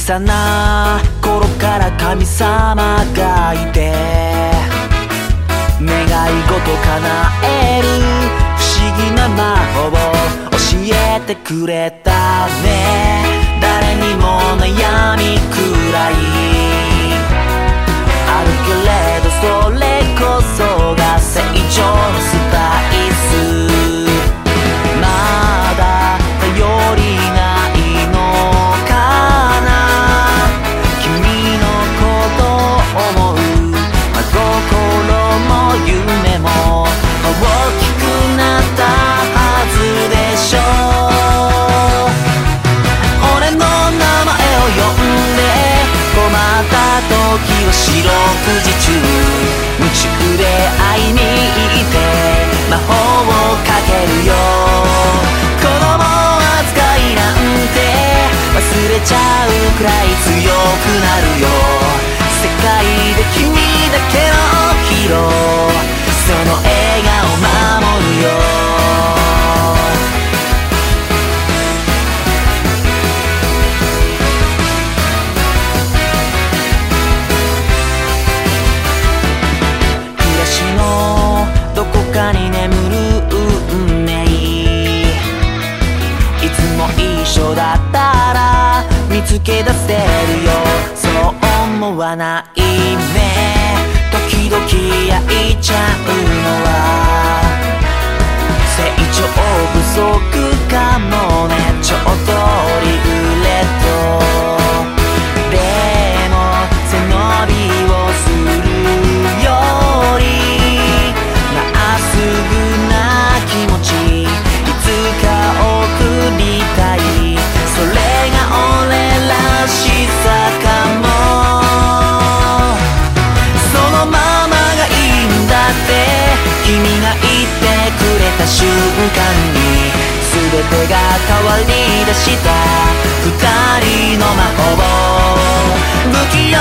さな頃から神様がいて願い事叶える不思議な魔法を教えてくれたね。誰にも悩みくらいあるけれど、それこそが成長のスパイス。まだ頼りないのかな、君のことを思う真心も夢も大きくなったはずでしょう。俺の名前を呼んで困った時は四六時中夢中で会いに行って魔法をかけるよ。子供扱いなんて忘れちゃうくらい強くなるよ。世界で君だけのヒーロー、その笑顔守るよ。暮らしのどこかに眠る運命、いつも一緒だったら見つけ出せるよ。そう思わないね。時々焼いちゃうのは成長不足かもね。ちょっとリグレットでも背伸びをするよりまっすぐな気持ちいつか送りたい。それが俺らしさかも。そのままがいいんだって君が言ってくれた瞬間に全てが変わり出した二人の魔法。不器用